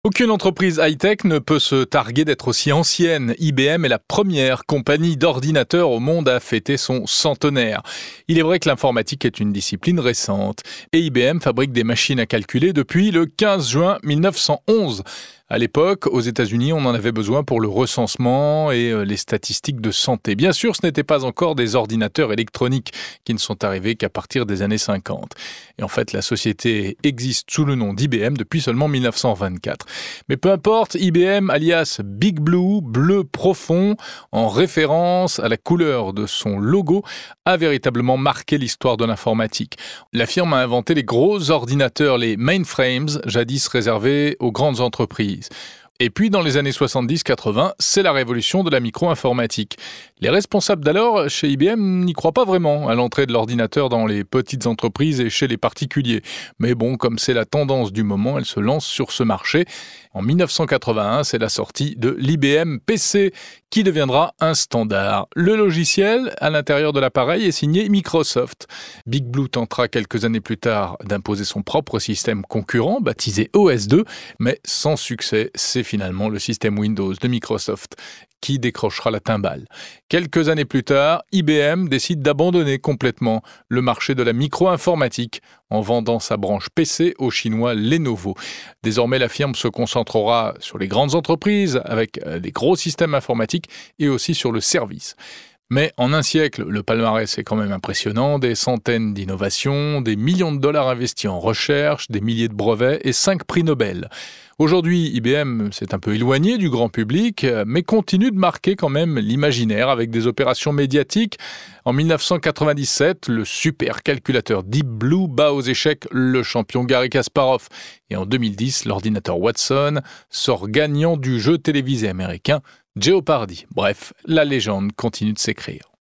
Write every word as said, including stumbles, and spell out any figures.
Aucune entreprise high-tech ne peut se targuer d'être aussi ancienne. I B M est la première compagnie d'ordinateurs au monde à fêter son centenaire. Il est vrai que l'informatique est une discipline récente. Et I B M fabrique des machines à calculer depuis le quinze juin mille neuf cent onze. À l'époque, aux États-Unis, on en avait besoin pour le recensement et les statistiques de santé. Bien sûr, ce n'étaient pas encore des ordinateurs électroniques qui ne sont arrivés qu'à partir des années cinquante. Et en fait, la société existe sous le nom d'I B M depuis seulement mille neuf cent vingt-quatre. Mais peu importe, I B M, alias Big Blue, bleu profond, en référence à la couleur de son logo, a véritablement marqué l'histoire de l'informatique. La firme a inventé les gros ordinateurs, les mainframes, jadis réservés aux grandes entreprises. Et puis, dans les années soixante-dix quatre-vingt, c'est la révolution de la micro-informatique. Les responsables d'alors, chez I B M, n'y croient pas vraiment à l'entrée de l'ordinateur dans les petites entreprises et chez les particuliers. Mais bon, comme c'est la tendance du moment, elle se lance sur ce marché. En mille neuf cent quatre-vingt-un, c'est la sortie de l'I B M P C, qui deviendra un standard. Le logiciel, à l'intérieur de l'appareil, est signé Microsoft. Big Blue tentera quelques années plus tard d'imposer son propre système concurrent, baptisé O S deux, mais sans succès. C'est finalement le système Windows de Microsoft qui décrochera la timbale. Quelques années plus tard, I B M décide d'abandonner complètement le marché de la micro-informatique en vendant sa branche P C au chinois Lenovo. Désormais, la firme se concentrera sur les grandes entreprises avec des gros systèmes informatiques et aussi sur le service. Mais en un siècle, le palmarès est quand même impressionnant, des centaines d'innovations, des millions de dollars investis en recherche, des milliers de brevets et cinq prix Nobel. Aujourd'hui, I B M s'est un peu éloigné du grand public, mais continue de marquer quand même l'imaginaire avec des opérations médiatiques. En mille neuf cent quatre-vingt-dix-sept, le supercalculateur Deep Blue bat aux échecs le champion Garry Kasparov. Et en deux mille dix, l'ordinateur Watson sort gagnant du jeu télévisé américain Jeopardy. Bref, la légende continue de s'écrire.